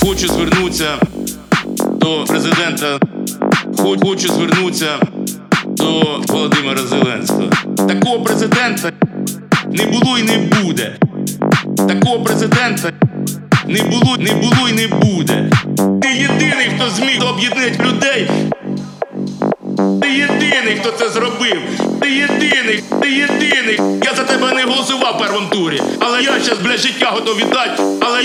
Хочу звернутися до президента, хочу звернутися до Володимира Зеленського. Такого президента не було і не буде. Такого президента не було і не буде. Ти єдиний, хто зміг об'єднати людей. Ти єдиний, хто це зробив. Ти єдиний. Я за тебе не голосував в першому турі. Але я щас, блядь, життя готов віддати.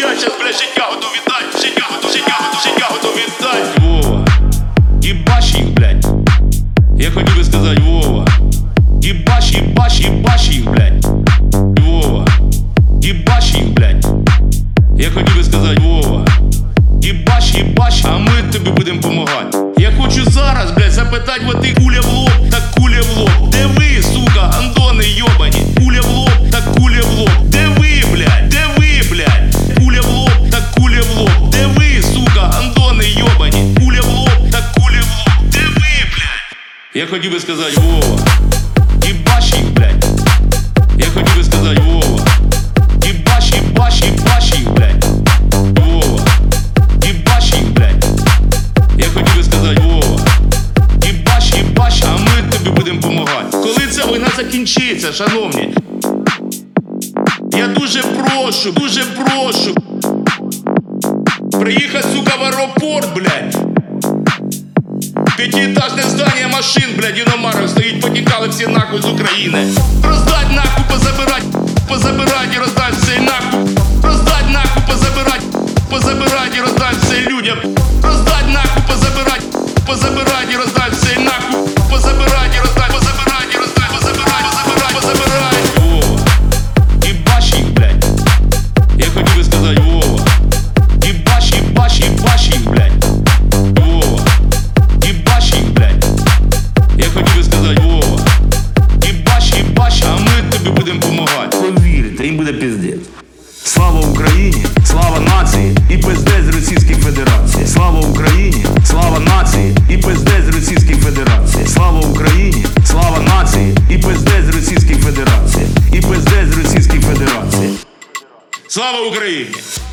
Життя готов віддати. Вова, їбаш їх, блядь. Я хотів би сказати, Вова, їбаш їх, блядь. Вова, їбаш їх, блядь. Я хотів би сказати, Вова, їбаш, а ми тобі будемо помагати. Я хочу зараз, блядь, запитати вот ти куля в лоб, так куля в лоб. Де ви, сука, гандони йобані? Куля в лоб, так куля в лоб. Де ви, блядь? Куля в лоб, так куля в лоб. Де ви, сука, гандони йобані? Куля в лоб, так куля в лоб. Де ви, блядь? Я хотів би сказати, Вова, їбаш їх, блядь. Я хотів би сказати, Вова, їбаш їх, блядь. Вова, їбаш їх, блядь. Я хотів би сказати, Вова, їбаш, а ми тобі будемо помагати. Коли ця війна закінчиться, шановні, я дуже прошу приїхати, сука, в аеропорт, блядь. П'ятиэтажне здання машин, блядь, іномарок стоїть, потікали всі нахуй з України. Роздать нахуй, позабирать і роздать все нахуй. Роздать нахуй, позабирать і роздать все людям. Роздать нахуй, позабирать і роздать все нахуй. Позабирать і роздать. Вова, їбаш їх, блядь. Я хотів би сказати, Вова, їбаш їх, блядь. Вова, їбаш їх, блядь. Я хотів би сказати, Вова, їбаш, а ми тобі будемо помагати. Повірте, їм буде пиздець. Слава Україні, слава нації і пиздець з Російської Федерації. Слава Україні, слава нації і пиздець з Російської Федерації. Слава Україні, слава нації і пиздець з Російської Федерації. І пиздець з Російської Федерації. Слава Україні!